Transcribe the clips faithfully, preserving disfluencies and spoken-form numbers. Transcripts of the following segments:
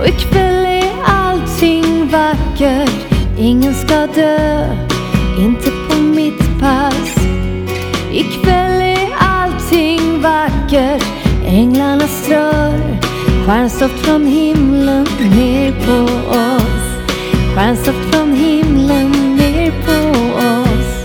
Och ikväll är allting vackert. Ingen ska dö, inte på mitt pass. Ikväll är allting vackert. Änglarna strör stjärnstoft från himlen ner på oss. Stjärnstoft från himlen ner på oss.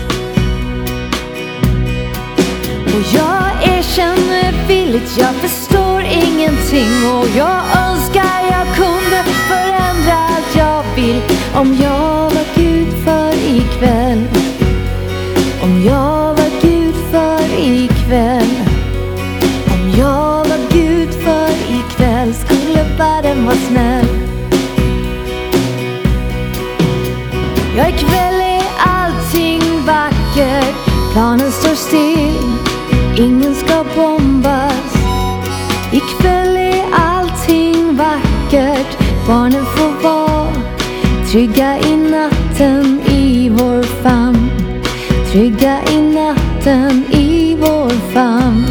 Och jag erkänner villigt, jag förstår ingenting. Och jag önskar jag kunde förändra allt jag vill. Om jag var Gud för ikväll. Om jag var Gud för ikväll. Om jag var Gud för ikväll skulle världen vara snäll. Ja, ikväll är allting vackert. Planen står still, ingen ska bombas. Ikväll är allting vackert. Barnen får vara trygga i natten i vår famn. Trygga i natten i vår famn.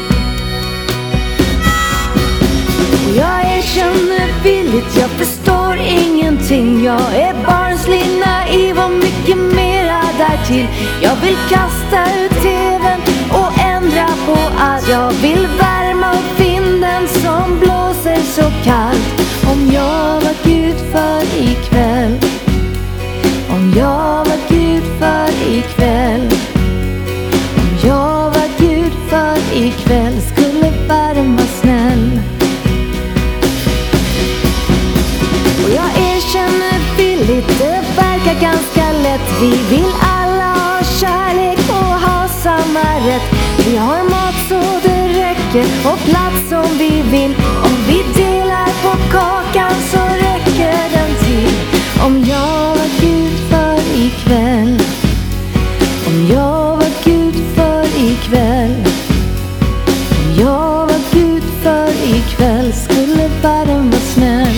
Och jag erkänner villigt, jag förstår ingenting. Jag är barnslig, naiv och mycket mera därtill. Jag vill kasta ut tvn och ändra på allt. Jag vill värma upp vinden som blåser så kallt. Om jag var Gud för ikväll. Om jag var Gud för ikväll. Om jag var Gud för ikväll skulle världen vara snäll. Och jag erkänner villigt, det verkar ganska lätt. Vi vill alla ha kärlek och ha samma rätt. Vi har mat så det räcker och plats som vi vill. Om vi delar på kakan så räcker den till. Om jag var Gud för ikväll. Om jag var Gud för ikväll. Om jag var Gud för ikväll skulle världen vara snäll.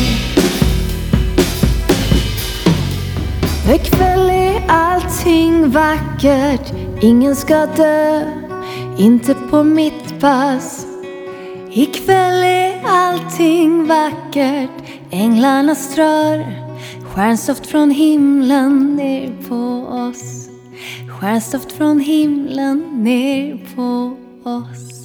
Ikväll är allting vackert. Ingen ska dö, inte på mitt pass. Ikväll är allting vackert. Änglarna strör stjärnstoft från himlen ner på oss. Stjärnstoft från himlen ner på oss.